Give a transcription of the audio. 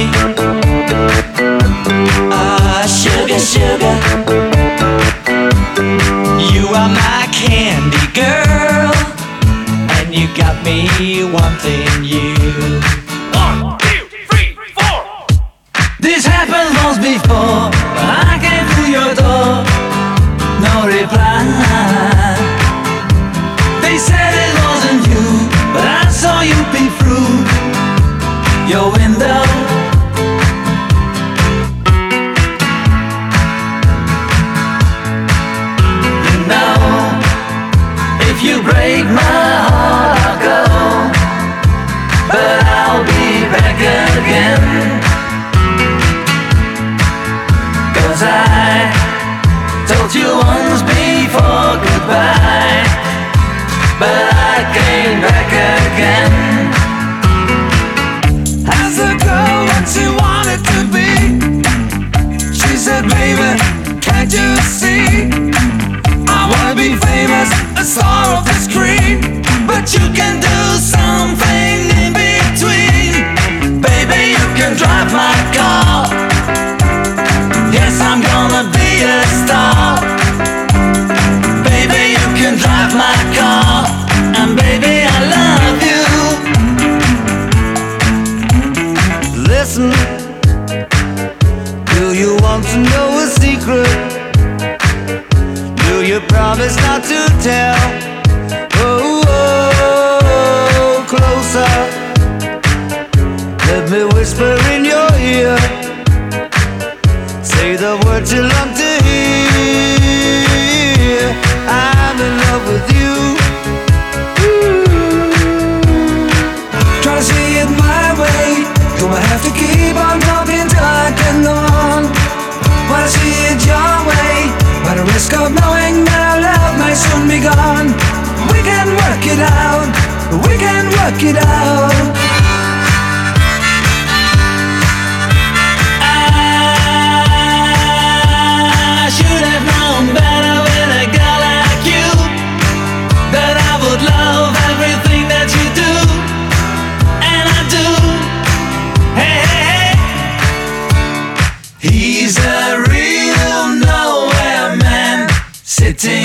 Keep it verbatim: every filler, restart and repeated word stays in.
Ah, sugar, sugar, you are my candy girl, and you got me wanting you. One, two, three, four. This happened once before, but I came through your door, no reply. They said it wasn't you, but I saw you peek through your window. You know, if you break my heart, I'll go, but I'll be back again. 'Cause I told you once before goodbye, but I came back again. As a girl that she wanted to be, she said, baby, can't you see? I wanna be famous, a star of the screen, but you can do something in between. Baby, you can drive my car. Yes, I'm gonna be a star. Baby, you can drive my car, and baby, I love you. Listen, do you want to know a secret? Do you promise not to tell? Oh, oh, closer, let me whisper in your ear. Say the words you long to hear. I'm in love with you. Try to see it my way. Gonna have to keep on talking till I can go on. Wanna see it your way, by the risk of knowing that our love may soon be gone. We can work it out, we can work it out. I should have known better with a girl like you, that I would love everything that you do, and I do. Hey, hey, hey. He's a real nowhere man, sitting